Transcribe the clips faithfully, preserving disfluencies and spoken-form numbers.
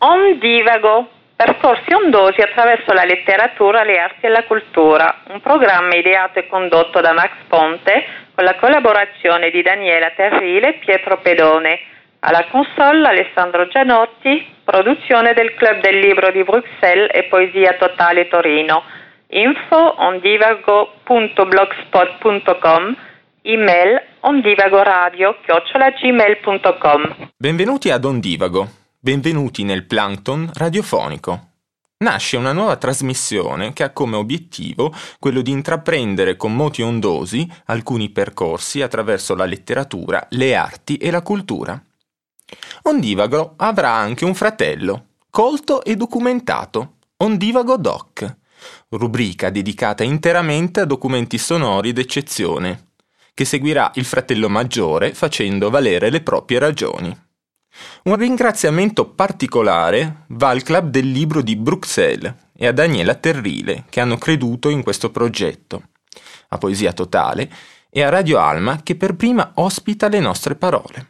Ondivago, percorsi ondosi attraverso la letteratura, le arti e la cultura, un programma ideato e condotto da Max Ponte con la collaborazione di Daniela Terrile e Pietro Pedone. Alla console Alessandro Gianotti, produzione del Club del Libro di Bruxelles e Poesia Totale Torino. Info ondivago punto blogspot punto com, email ondivagoradio chiocciola gmail punto com. Benvenuti ad Ondivago, benvenuti nel plankton radiofonico. Nasce una nuova trasmissione che ha come obiettivo quello di intraprendere con moti ondosi alcuni percorsi attraverso la letteratura, le arti e la cultura. Ondivago avrà anche un fratello, colto e documentato, Ondivago Doc, rubrica dedicata interamente a documenti sonori d'eccezione, che seguirà il fratello maggiore facendo valere le proprie ragioni. Un ringraziamento particolare va al Club del Libro di Bruxelles e a Daniela Terrile, che hanno creduto in questo progetto, a Poesia Totale e a Radio Alma, che per prima ospita le nostre parole.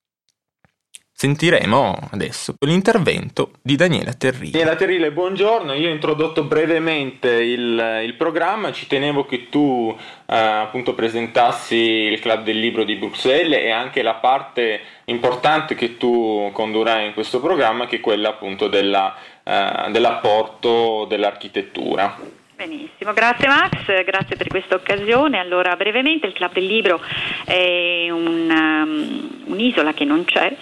Sentiremo adesso l'intervento di Daniela Terrile. Daniela Terrile, buongiorno. Io ho introdotto brevemente il, il programma. Ci tenevo che tu eh, appunto presentassi il Club del Libro di Bruxelles e anche la parte importante che tu condurrai in questo programma, che è quella appunto della, eh, dell'apporto dell'architettura. Benissimo, grazie Max, grazie per questa occasione. Allora, brevemente, il Club del Libro è un, um, un'isola che non c'è,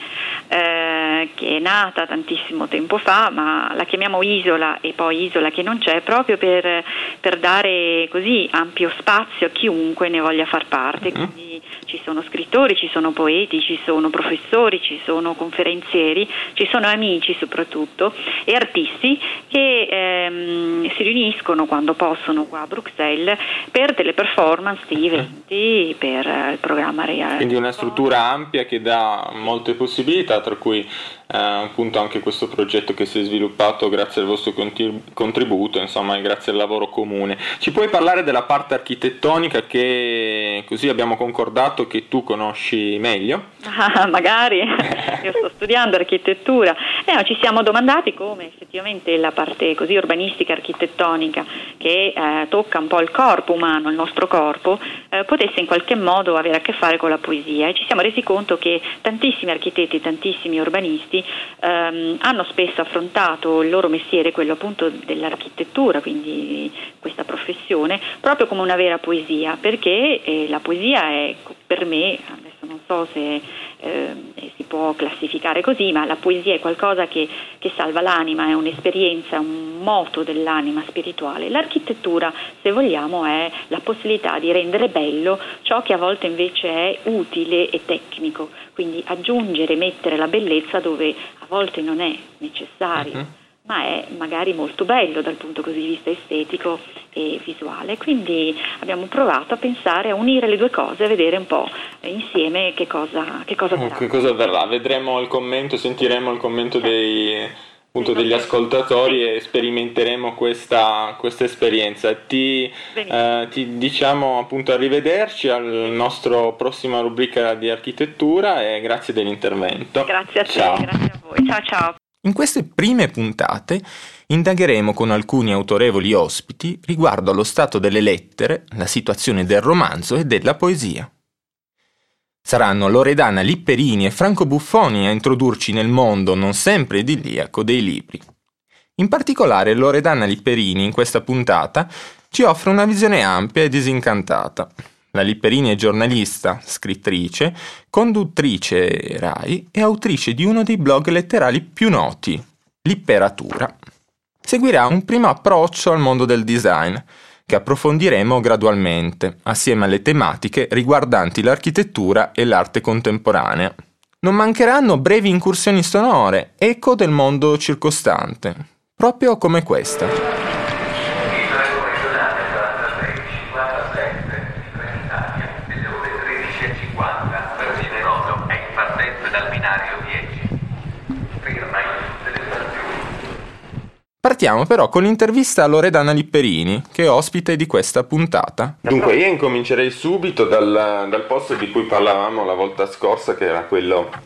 eh, che è nata tantissimo tempo fa, ma la chiamiamo isola e poi isola che non c'è, proprio per, per dare così ampio spazio a chiunque ne voglia far parte. Mm-hmm. Quindi ci sono scrittori, ci sono poeti, ci sono professori, ci sono conferenzieri, ci sono amici soprattutto e artisti che ehm, si riuniscono quando possono qua a Bruxelles per delle performance di eventi, per il programma Real. Quindi una struttura ampia che dà molte possibilità, tra cui eh, appunto anche questo progetto che si è sviluppato grazie al vostro contributo, insomma, e grazie al lavoro comune. Ci puoi parlare della parte architettonica che così abbiamo concordato che tu conosci meglio? Ah, magari, io sto studiando architettura. Eh, no, ci siamo domandati come effettivamente la parte così urbanistica architettonica che eh, tocca un po' il corpo umano, il nostro corpo, eh, potesse in qualche modo avere a che fare con la poesia, e ci siamo resi conto che tantissimi architetti, tantissimi urbanisti ehm, hanno spesso affrontato il loro mestiere, quello appunto dell'architettura, quindi questa professione, proprio come una vera poesia, perché eh, la poesia è per me, adesso non so se eh, si può classificare così, ma la poesia è qualcosa che, che salva l'anima, è un'esperienza, un moto dell'anima spirituale. L'architettura, se vogliamo, è la possibilità di rendere bello ciò che a volte invece è utile e tecnico, quindi aggiungere, mettere la bellezza dove a volte non è necessario. Uh-huh. Ma è magari molto bello dal punto così di vista estetico e visuale. Quindi abbiamo provato a pensare a unire le due cose, a vedere un po' insieme che cosa che cosa verrà. Che cosa verrà? Vedremo il commento, sentiremo il commento dei, appunto, degli ascoltatori e sperimenteremo questa, questa esperienza. Ti, eh, ti diciamo appunto arrivederci al nostro prossima rubrica di architettura e grazie dell'intervento. Grazie a te, ciao. Grazie a voi. Ciao ciao. In queste prime puntate indagheremo con alcuni autorevoli ospiti riguardo allo stato delle lettere, la situazione del romanzo e della poesia. Saranno Loredana Lipperini e Franco Buffoni a introdurci nel mondo non sempre idilliaco dei libri. In particolare Loredana Lipperini in questa puntata ci offre una visione ampia e disincantata. La Lipperini è giornalista, scrittrice, conduttrice Rai e autrice di uno dei blog letterari più noti, Lipperatura. Seguirà un primo approccio al mondo del design, che approfondiremo gradualmente, assieme alle tematiche riguardanti l'architettura e l'arte contemporanea. Non mancheranno brevi incursioni sonore, eco del mondo circostante, proprio come questa. Partiamo però con l'intervista a Loredana Lipperini, che è ospite di questa puntata. Dunque io incomincerei subito dal, dal posto di cui parlavamo la volta scorsa, che era quello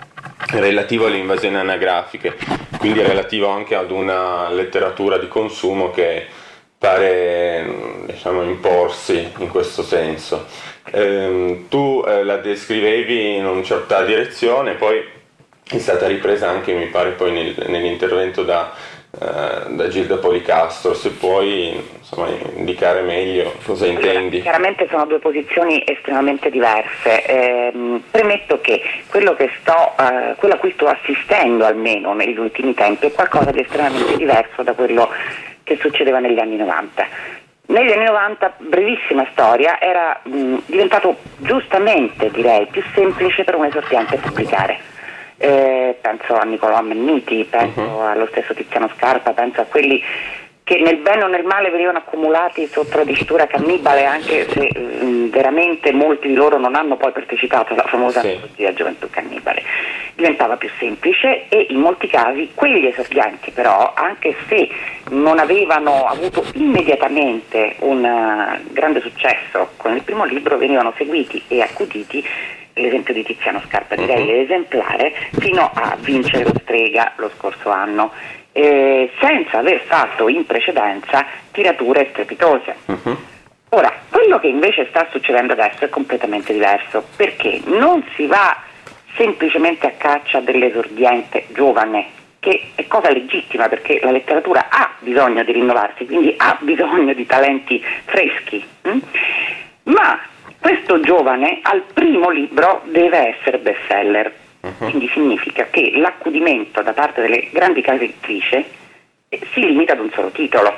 relativo alle invasioni anagrafiche, quindi relativo anche ad una letteratura di consumo che pare, diciamo, imporsi in questo senso. Eh, tu eh, la descrivevi in una certa direzione, poi è stata ripresa anche, mi pare, poi nel, nell'intervento da, uh, da Gilda Policastro. Se puoi, insomma, indicare meglio cosa intendi. Chiaramente sono due posizioni estremamente diverse. Eh, premetto che quello, che sto, uh, quello a cui sto assistendo, almeno negli ultimi tempi, è qualcosa di estremamente diverso da quello che succedeva negli anni novanta. Negli anni novanta, brevissima storia, era mh, diventato giustamente, direi, più semplice per un esordiente pubblicare. Eh, penso a Niccolò Menniti, penso uh-huh. allo stesso Tiziano Scarpa, penso a quelli che nel bene o nel male venivano accumulati sotto la dicitura cannibale, anche se mh, veramente molti di loro non hanno poi partecipato alla famosa sì. gioventù cannibale. Diventava più semplice e in molti casi quegli esordienti, però, anche se non avevano avuto immediatamente un uh, grande successo con il primo libro, venivano seguiti e accuditi. L'esempio di Tiziano Scarpa, direi, è esemplare, fino a vincere lo Strega lo scorso anno, eh, senza aver fatto in precedenza tirature strepitose. Uh-huh. Ora, quello che invece sta succedendo adesso è completamente diverso, perché non si va semplicemente a caccia dell'esordiente giovane, che è cosa legittima perché la letteratura ha bisogno di rinnovarsi, quindi ha bisogno di talenti freschi, hm? ma questo giovane al primo libro deve essere bestseller, uh-huh. quindi significa che l'accudimento da parte delle grandi case editrici eh, si limita ad un solo titolo.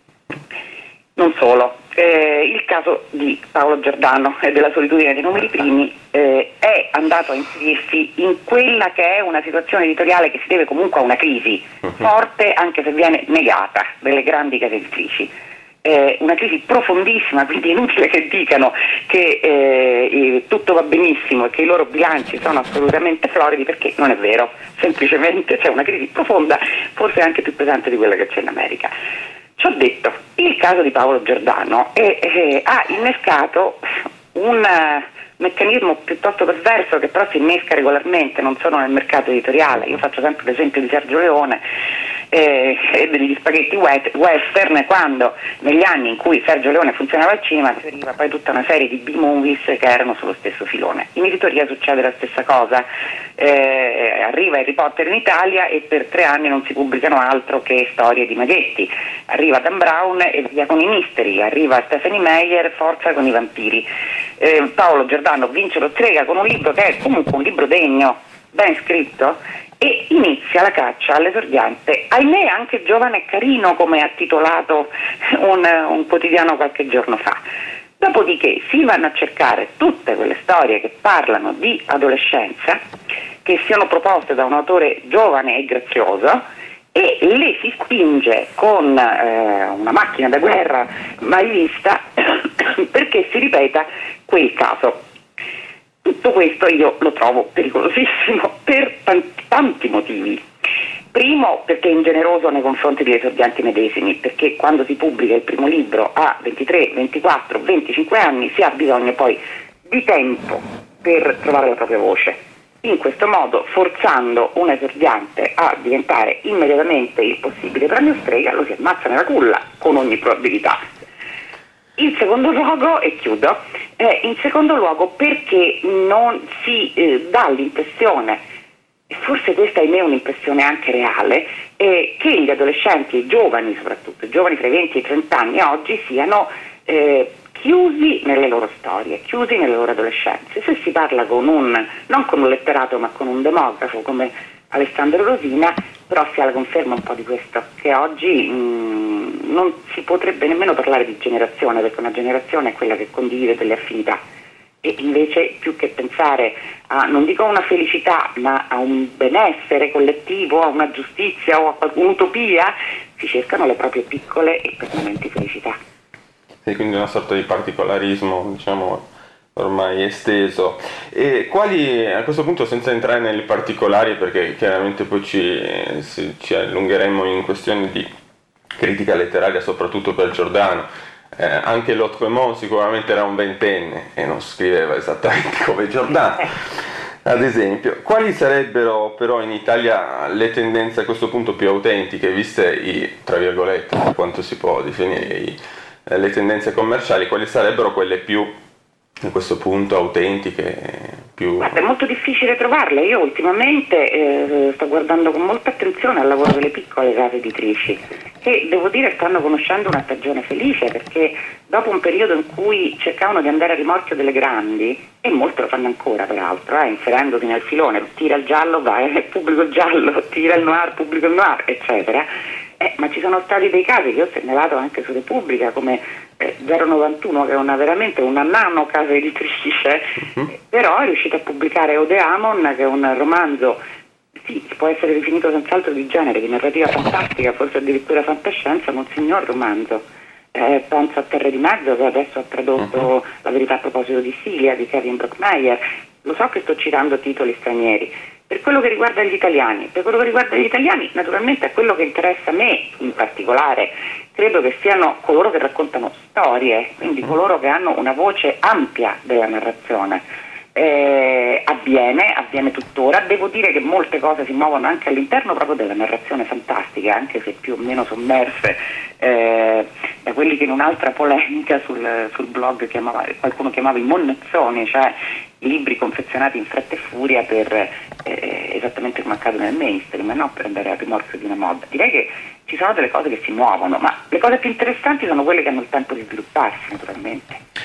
Non solo, eh, il caso di Paolo Giordano e della solitudine dei numeri primi eh, è andato a inserirsi in quella che è una situazione editoriale che si deve comunque a una crisi uh-huh. forte, anche se viene negata, delle grandi case editrici. Eh, una crisi profondissima, quindi è inutile che dicano che eh, tutto va benissimo e che i loro bilanci sono assolutamente floridi, perché non è vero, semplicemente c'è una crisi profonda, forse anche più pesante di quella che c'è in America. Ciò detto, il caso di Paolo Giordano è, è, ha innescato un uh, meccanismo piuttosto perverso che però si innesca regolarmente, non solo nel mercato editoriale. Io faccio sempre l'esempio di Sergio Leone eh, e degli spaghetti western, quando negli anni in cui Sergio Leone funzionava al cinema si arriva poi tutta una serie di B-movies che erano sullo stesso filone. In editoria succede la stessa cosa, eh, arriva Harry Potter in Italia e per tre anni non si pubblicano altro che storie di maghetti, arriva Dan Brown e via con i misteri, arriva Stephanie Meyer, forza con i vampiri. Eh, Paolo Giordano vince lo Strega con un libro che è comunque un libro degno, ben scritto, e inizia la caccia all'esordiente, ahimè anche giovane e carino, come ha titolato un, un quotidiano qualche giorno fa. Dopodiché si vanno a cercare tutte quelle storie che parlano di adolescenza, che siano proposte da un autore giovane e grazioso, e le si spinge con eh, una macchina da guerra mai vista perché si ripeta quel caso. Tutto questo io lo trovo pericolosissimo per tanti, tanti motivi. Primo, perché è ingeneroso nei confronti degli esordienti medesimi, perché quando si pubblica il primo libro a ventitré, ventiquattro, venticinque anni si ha bisogno poi di tempo per trovare la propria voce. In questo modo, forzando un esordiente a diventare immediatamente il possibile premio Strega, lo si ammazza nella culla con ogni probabilità. In secondo luogo, e chiudo, eh, in secondo luogo perché non si eh, dà l'impressione, e forse questa ahimè è un'impressione anche reale, eh, che gli adolescenti, i giovani soprattutto, i giovani tra i venti e i trenta anni oggi siano eh, chiusi nelle loro storie, chiusi nelle loro adolescenze. Se si parla con un, non con un letterato ma con un demografo come Alessandro Rosina, però si ha la conferma un po' di questo, che oggi mh, non si potrebbe nemmeno parlare di generazione, perché una generazione è quella che condivide delle affinità, e invece più che pensare a, non dico a una felicità, ma a un benessere collettivo, a una giustizia o a un'utopia, si cercano le proprie piccole e permanenti felicità. Sì, quindi una sorta di particolarismo, diciamo, ormai esteso. E quali, a questo punto, senza entrare nei particolari, perché chiaramente poi ci, ci allungheremo in questioni di critica letteraria, soprattutto per Giordano, eh, anche Lot Quémont sicuramente era un ventenne e non scriveva esattamente come Giordano. Ad esempio, quali sarebbero però in Italia le tendenze a questo punto più autentiche, viste i, tra virgolette, per quanto si può definire i, le tendenze commerciali, quali sarebbero quelle più a questo punto autentiche? Più... Guarda, è molto difficile trovarle. Io ultimamente eh, sto guardando con molta attenzione al lavoro delle piccole case editrici, che devo dire stanno conoscendo una stagione felice, perché dopo un periodo in cui cercavano di andare a rimorchio delle grandi, e molte lo fanno ancora peraltro, eh, inserendosi nel filone, tira il giallo, vai, pubblico il giallo, tira il noir, pubblico il noir, eccetera. Eh, ma ci sono stati dei casi che ho segnalato anche su Repubblica, come eh, zero novantuno, che è una, veramente una nano casa editrice, uh-huh. eh, però è riuscita a pubblicare Odeamon, che è un romanzo, sì, può essere definito senz'altro di genere, di narrativa fantastica, forse addirittura fantascienza, ma un signor romanzo. Eh, penso a Terre di Mezzo, che adesso ha tradotto uh-huh. La verità a proposito di Silia, di Kevin Brockmeyer. Lo so che sto citando titoli stranieri. Per quello che riguarda gli italiani, per quello che riguarda gli italiani, naturalmente è quello che interessa me in particolare. Credo che siano coloro che raccontano storie, quindi coloro che hanno una voce ampia della narrazione. Eh, avviene, avviene tuttora. Devo dire che molte cose si muovono anche all'interno proprio della narrazione fantastica, anche se più o meno sommerse eh, da quelli che in un'altra polemica sul, sul blog chiamava, qualcuno chiamava i monnezzoni, cioè libri confezionati in fretta e furia per eh, esattamente come accade nel mainstream, e non per andare a rimorchio di una moda. Direi che ci sono delle cose che si muovono, ma le cose più interessanti sono quelle che hanno il tempo di svilupparsi, naturalmente.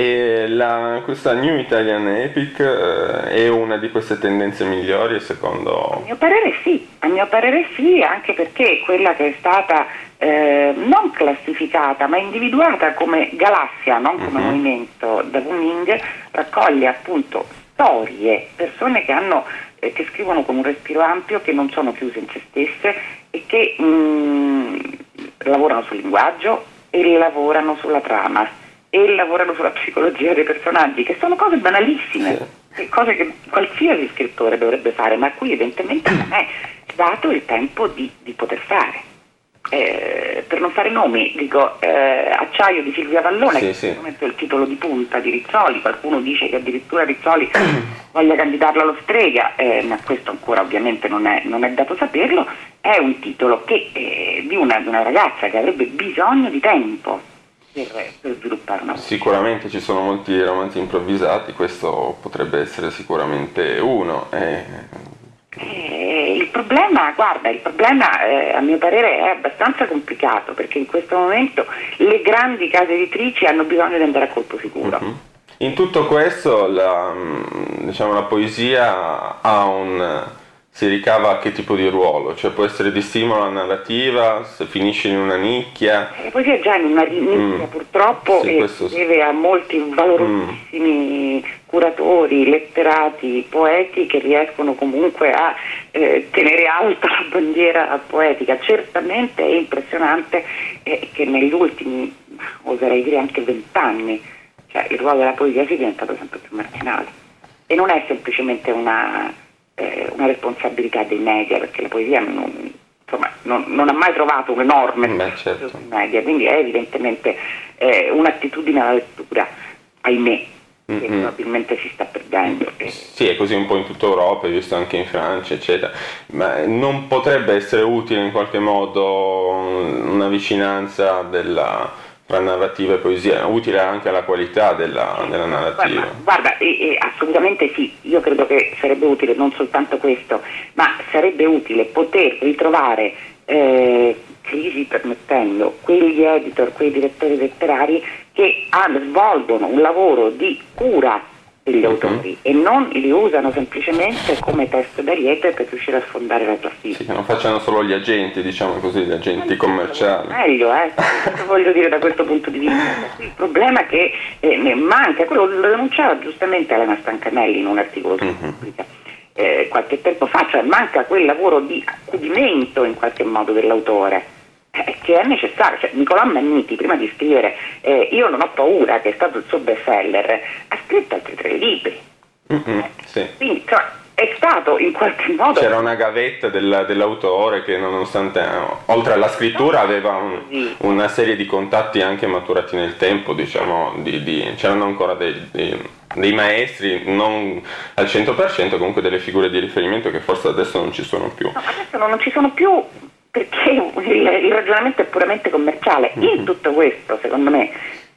E la, questa New Italian Epic eh, è una di queste tendenze migliori, secondo... A mio parere sì, a mio parere sì, anche perché quella che è stata eh, non classificata ma individuata come galassia, non come uh-huh. movimento da Wuning, raccoglie appunto storie, persone che hanno eh, che scrivono con un respiro ampio, che non sono chiuse in se stesse e che mh, lavorano sul linguaggio e lavorano sulla trama e lavorano sulla psicologia dei personaggi, che sono cose banalissime, sì. cose che qualsiasi scrittore dovrebbe fare, ma a cui evidentemente non è dato il tempo di, di poter fare. Eh, per non fare nomi, dico eh, Acciaio di Silvia Vallone, sì, che sì. è il titolo di punta di Rizzoli. Qualcuno dice che addirittura Rizzoli voglia candidarlo allo Strega, eh, ma questo ancora ovviamente non è, non è dato saperlo. È un titolo che, eh, di, una, di una ragazza che avrebbe bisogno di tempo Per, per sviluppare una voce. Sicuramente ci sono molti romanzi improvvisati, questo potrebbe essere sicuramente uno. Eh. Eh, il problema, guarda, il problema eh, a mio parere è abbastanza complicato, perché in questo momento le grandi case editrici hanno bisogno di andare a colpo sicuro. Uh-huh. In tutto questo la, diciamo, la poesia ha un... si ricava a che tipo di ruolo? Cioè può essere di stimolo alla narrativa, se finisce in una nicchia? La poesia è già in una nicchia mm. purtroppo, sì, e si deve a molti valorosissimi mm. curatori, letterati, poeti che riescono comunque a eh, tenere alta la bandiera poetica. Certamente è impressionante eh, che negli ultimi, oserei dire anche vent'anni, cioè il ruolo della poesia sia diventato sempre più marginale. E non è semplicemente una... una responsabilità dei media, perché la poesia non, insomma, non, non ha mai trovato un enorme Beh, certo. sui media, quindi è evidentemente eh, un'attitudine alla lettura, ahimè, mm-hmm. che probabilmente si sta perdendo. Sì, è così un po' in tutta Europa, visto anche in Francia, eccetera, ma non potrebbe essere utile in qualche modo una vicinanza della... tra narrativa e poesia, utile anche alla qualità della, della narrativa. Guarda, guarda eh, eh, assolutamente sì, io credo che sarebbe utile non soltanto questo, ma sarebbe utile poter ritrovare, eh, crisi permettendo, quegli editor, quei direttori letterari che hanno, svolgono un lavoro di cura degli uh-huh. autori e non li usano semplicemente come test d'ariete per riuscire a sfondare la classifica. Sì, che non facciano solo gli agenti, diciamo così, gli agenti eh, commerciali. Meglio, eh, voglio dire da questo punto di vista. Il problema è che eh, manca, quello lo denunciava giustamente Elena Stancanelli in un articolo su Repubblica uh-huh. eh, qualche tempo fa, cioè manca quel lavoro di accudimento in qualche modo dell'autore. Che è necessario, cioè, Nicolò Manniti prima di scrivere eh, Io non ho paura, che è stato il suo bestseller, ha scritto altri tre libri. Mm-hmm, eh, sì. Quindi cioè, è stato in qualche modo... C'era una gavetta del, dell'autore che nonostante, no, oltre alla scrittura aveva un, una serie di contatti anche maturati nel tempo, diciamo, di, di, c'erano ancora dei, dei, dei maestri, non al cento per cento, comunque delle figure di riferimento che forse adesso non ci sono più. No, adesso non ci sono più perché il, il ragionamento è puramente commerciale. Mm-hmm. In tutto questo, secondo me,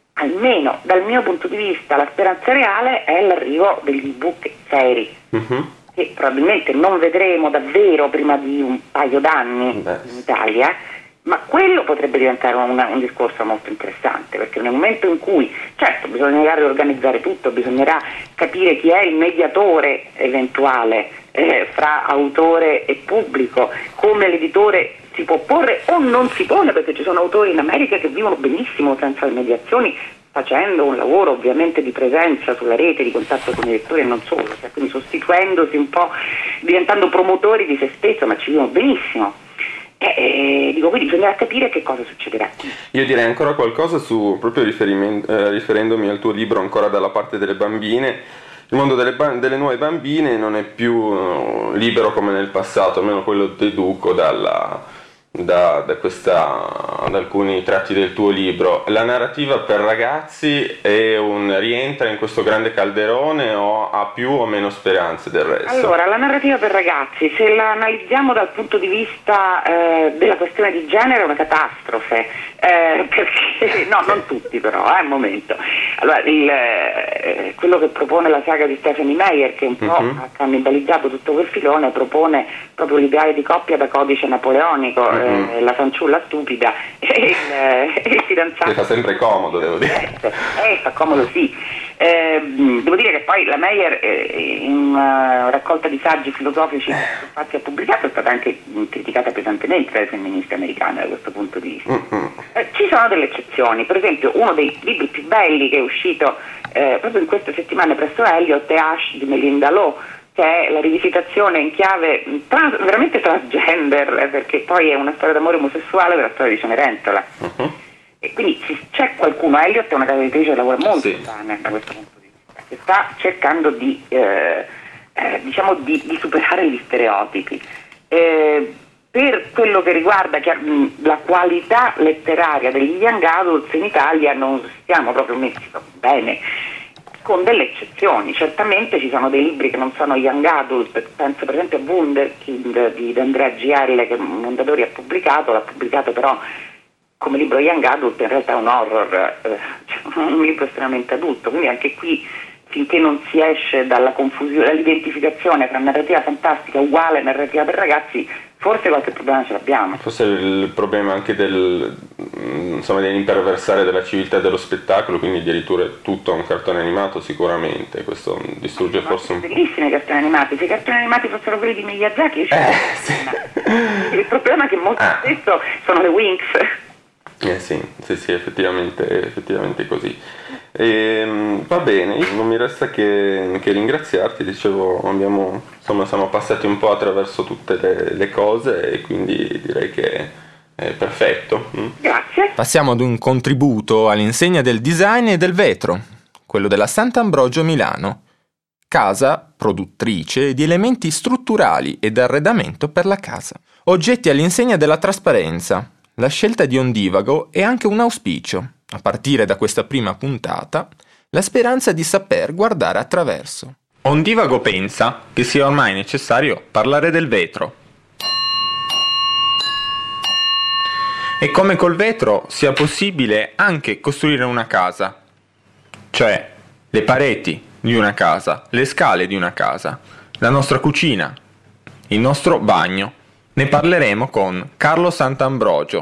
almeno dal mio punto di vista, la speranza reale è l'arrivo degli ebook seri, mm-hmm. che probabilmente non vedremo davvero prima di un paio d'anni Beh. in Italia, ma quello potrebbe diventare un, un discorso molto interessante, perché nel momento in cui, certo, bisognerà riorganizzare tutto, bisognerà capire chi è il mediatore eventuale eh, fra autore e pubblico, come l'editore si può porre o non si pone, perché ci sono autori in America che vivono benissimo senza le mediazioni, facendo un lavoro ovviamente di presenza sulla rete, di contatto con i lettori e non solo, cioè, quindi sostituendosi un po', diventando promotori di se stesso, ma ci vivono benissimo. Eh, eh, dico, quindi bisognerà capire che cosa succederà. Io direi ancora qualcosa su, proprio eh, riferendomi al tuo libro, ancora dalla parte delle bambine. Il mondo delle, ba- delle nuove bambine non è più uh, libero come nel passato, almeno quello deduco dalla, da, da, questa, da alcuni tratti del tuo libro. La narrativa per ragazzi è un, rientra in questo grande calderone o ha più o meno speranze del resto? Allora, la narrativa per ragazzi, se la analizziamo dal punto di vista eh, della questione di genere, è una catastrofe, eh, perché, no, non tutti però, eh, un momento. Allora, il, eh, quello che propone la saga di Stephenie Meyer, che un po' uh-huh. ha cannibalizzato tutto quel filone, propone proprio l'ideale di coppia da codice napoleonico, uh-huh. eh, la fanciulla stupida e il, eh, il fidanzato. Che fa sempre comodo, devo dire. Eh, fa comodo, sì. Eh, devo dire che poi la Meyer eh, in una raccolta di saggi filosofici che infatti ha pubblicato è stata anche criticata pesantemente dalle femministe americane da questo punto di vista. Mm-hmm. Eh, ci sono delle eccezioni, per esempio uno dei libri più belli che è uscito eh, proprio in queste settimane presso Eliot è Ash di Melinda Lo, che è la rivisitazione in chiave trans, veramente transgender, eh, perché poi è una storia d'amore omosessuale della storia di Cenerentola. Mm-hmm. E quindi c'è qualcuno, Eliot è una casa editrice che lavora molto sì. bene da questo punto di vista, che sta cercando di, eh, eh, diciamo di, di superare gli stereotipi. Eh, per quello che riguarda che, mh, la qualità letteraria degli young adults in Italia non stiamo proprio messi bene, con delle eccezioni. Certamente ci sono dei libri che non sono young adult, penso per esempio a Wunderkind di Andrea G L che Mondadori ha pubblicato, l'ha pubblicato però come libro young adult, in realtà è un horror, eh, cioè un libro estremamente adulto, quindi anche qui finché non si esce dalla confusione, dall'identificazione tra narrativa fantastica uguale e narrativa per ragazzi, forse qualche problema ce l'abbiamo. Forse il problema anche del, insomma, dell'imperversare della civiltà dello spettacolo, quindi di ridurre tutto a un cartone animato sicuramente, questo distrugge Ma forse un po'. Bellissimi cartoni animati, se i cartoni animati fossero quelli di Miyazaki, eh, sì. il problema è che molto ah. spesso sono le Winx. Eh sì, sì, sì, effettivamente, effettivamente così. E, va bene, non mi resta che, che ringraziarti, dicevo, abbiamo, insomma, siamo passati un po' attraverso tutte le, le cose e quindi direi che è perfetto. Grazie. Passiamo ad un contributo all'insegna del design e del vetro, quello della Sant'Ambrogio Milano, casa produttrice di elementi strutturali ed arredamento per la casa, oggetti all'insegna della trasparenza. La scelta di Ondivago è anche un auspicio, a partire da questa prima puntata, la speranza di saper guardare attraverso. Ondivago pensa che sia ormai necessario parlare del vetro. E come col vetro sia possibile anche costruire una casa, cioè le pareti di una casa, le scale di una casa, la nostra cucina, il nostro bagno. Ne parleremo con Carlo Sant'Ambrogio.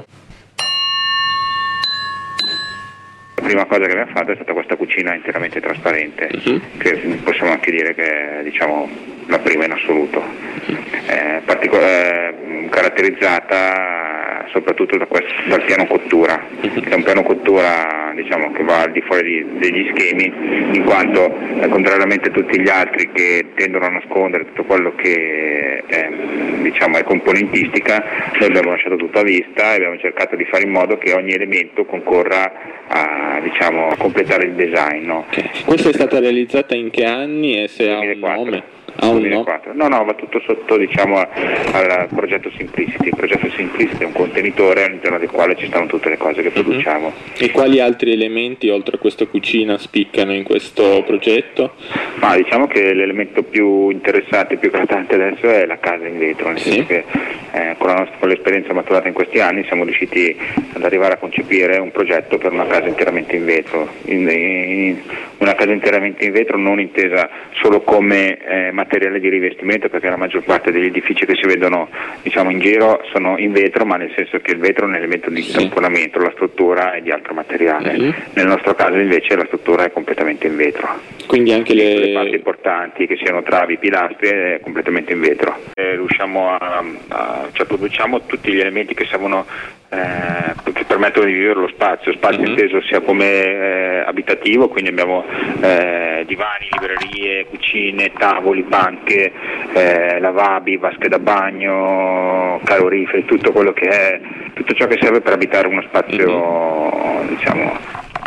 La prima cosa che abbiamo fatto è stata questa cucina interamente trasparente, uh-huh. che possiamo anche dire che è, diciamo, la prima in assoluto, eh, particol- eh, caratterizzata soprattutto da questo, dal piano cottura, che è un piano cottura, diciamo, che va al di fuori di, degli schemi, in quanto eh, contrariamente a tutti gli altri che tendono a nascondere tutto quello che è, diciamo, è componentistica, noi abbiamo lasciato tutto a vista e abbiamo cercato di fare in modo che ogni elemento concorra a, diciamo, a completare il design. No? Questa è stata realizzata in che anni e se duemilaquattro. Ha un nome? Ah, duemilaquattro. No, no, va tutto sotto, diciamo, al progetto Simplicity. Il progetto Simplicity è un contenitore all'interno del quale ci stanno tutte le cose che produciamo. Uh-huh. E quali altri altri elementi oltre a questa cucina spiccano in questo progetto? Ma diciamo che l'elemento più interessante, più eclatante adesso è la casa in vetro, nel Sì. senso che eh, con, la nostra, con l'esperienza maturata in questi anni siamo riusciti ad arrivare a concepire un progetto per una casa interamente in vetro, in, in, una casa interamente in vetro non intesa solo come eh, materiale di rivestimento, perché la maggior parte degli edifici che si vedono, diciamo, in giro sono in vetro, ma nel senso che il vetro è un elemento di Sì. tamponamento, la struttura è di altro materiale. Mm-hmm. Nel nostro caso invece la struttura è completamente in vetro. Quindi anche Le le... parti importanti, che siano travi, pilastri, è completamente in vetro. E riusciamo a, a cioè produciamo tutti gli elementi che servono, eh, che permettono di vivere lo spazio, spazio Mm-hmm. inteso sia come eh, abitativo, quindi abbiamo eh, divani, librerie, cucine, tavoli, banche, eh, lavabili, vasche da bagno, caloriferi, tutto quello che è, tutto ciò che serve per abitare uno spazio, mm-hmm. diciamo,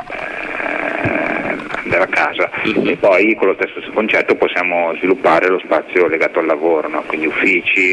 della casa. Mm-hmm. E poi con lo stesso concetto possiamo sviluppare lo spazio legato al lavoro, no? Quindi uffici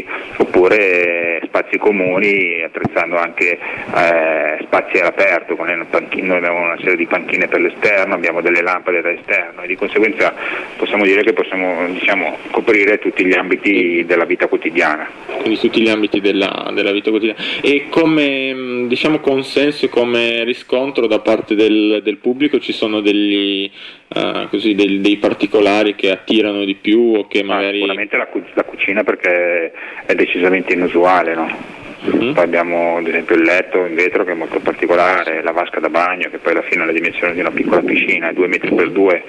oppure spazi comuni, attrezzando anche eh, spazi all'aperto, con le panchine. Noi abbiamo una serie di panchine per l'esterno, abbiamo delle lampade da esterno e di conseguenza possiamo dire che possiamo, diciamo, coprire tutti gli ambiti della vita quotidiana. Quindi tutti gli ambiti della, della vita quotidiana. E come, diciamo, consenso e come riscontro da parte del, del pubblico ci sono degli uh, così dei, dei particolari che attirano di più o che magari... Ma sicuramente la, cu- la cucina, perché è decisamente inusuale, no? Mm-hmm. Poi abbiamo ad esempio il letto in vetro che è molto particolare, la vasca da bagno che poi alla fine ha le dimensioni di una piccola piscina, due metri per due.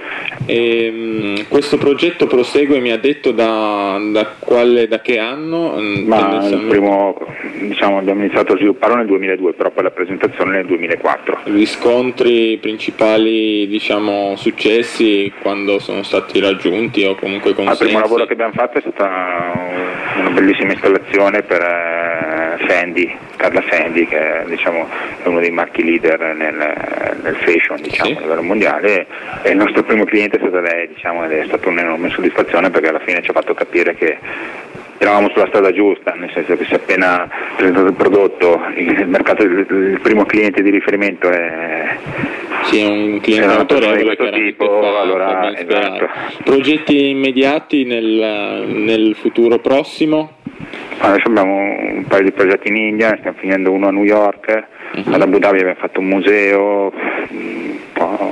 E, mh, questo progetto prosegue, mi ha detto, da, da quale, da che anno? Ma il primo, diciamo, abbiamo iniziato a svilupparlo nel duemiladue, però poi la presentazione nel duemilaquattro. Riscontri principali, diciamo, successi quando sono stati raggiunti o comunque consensi? Il primo lavoro che abbiamo fatto è stata una bellissima installazione per eh, Fendi, Carla Fendi, che diciamo, è uno dei marchi leader nel, nel fashion, diciamo, Sì. a livello mondiale, e il nostro primo cliente è stata lei, diciamo, ed è stata un'enorme soddisfazione perché alla fine ci ha fatto capire che eravamo sulla strada giusta, nel senso che se appena presentato il prodotto il mercato, il primo cliente di riferimento è Sì, è un cliente autorevole che tipo, fa, allora, fa esatto. Progetti immediati nel, nel futuro prossimo? Adesso abbiamo un paio di progetti in India, stiamo finendo uno a New York, uh-huh. ad Abu Dhabi abbiamo fatto un museo, un po',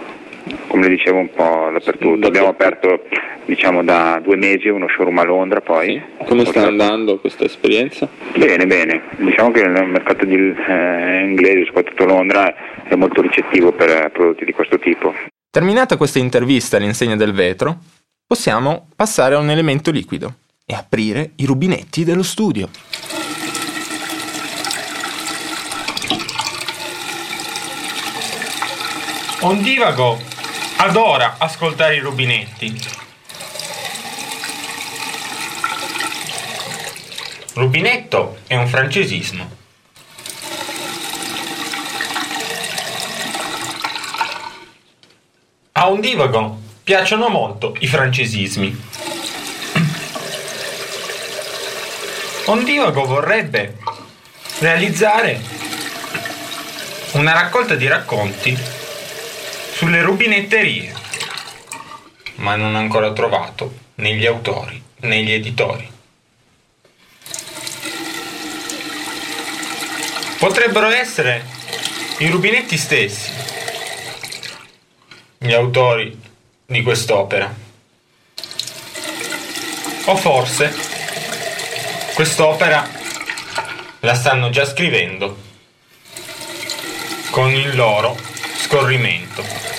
come le dicevo, un po' dappertutto. Sì, abbiamo aperto, diciamo, da due mesi uno showroom a Londra poi. Sì. Come sta andando questa esperienza? Bene, bene. Diciamo che il mercato di, eh, inglese, soprattutto Londra, è molto ricettivo per prodotti di questo tipo. Terminata questa intervista all'insegna del vetro, possiamo passare a un elemento liquido e aprire i rubinetti dello studio. Ondivago adora ascoltare i rubinetti. Rubinetto è un francesismo. A Ondivago piacciono molto i francesismi. Ondivago vorrebbe realizzare una raccolta di racconti sulle rubinetterie, ma non ha ancora trovato né gli autori né gli editori. Potrebbero essere i rubinetti stessi gli autori di quest'opera, o forse quest'opera la stanno già scrivendo con il loro scorrimento.